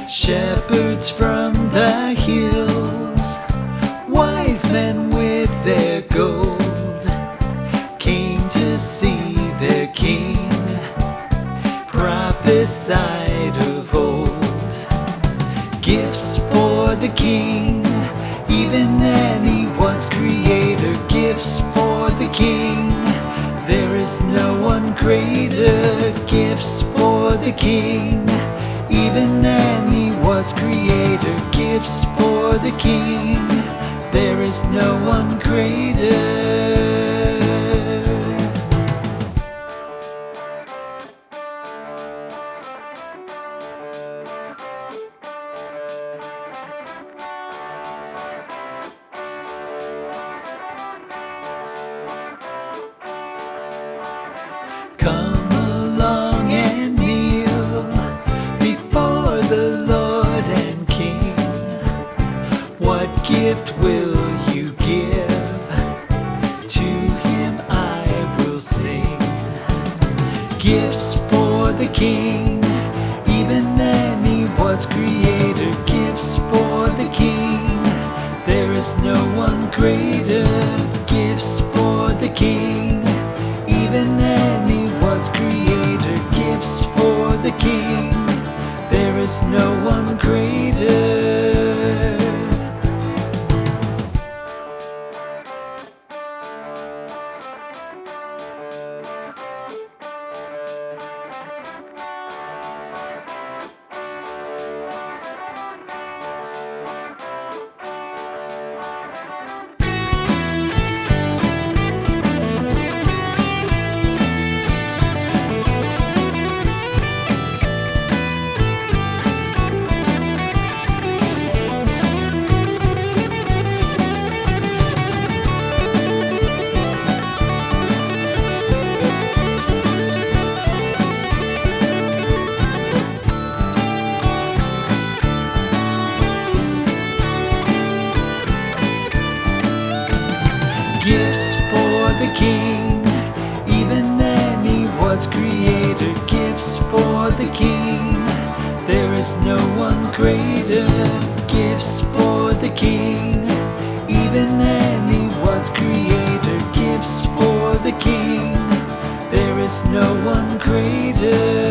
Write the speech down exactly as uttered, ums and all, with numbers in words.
Shepherds from the hills, wise men with their gold, came to see their king, prophesied of old. Gifts for the king, even then he was creator. Gifts for the king, there is no one greater. Gifts for the king, even then he was creator. Gifts for the king, there is no one greater. Come along and kneel before the Lord and King. What gift will you give? To him I will sing. Gifts for the King, even then he was creator. Gifts for the King, there is no one greater. Gifts for the King, even then he was creator. Gifts for the king, there is no one greater. Gifts for the king, even then he was creator. Gifts for the king, there is no one greater. Gifts for the king, even then he was creator. Gifts for the king, there is no one greater.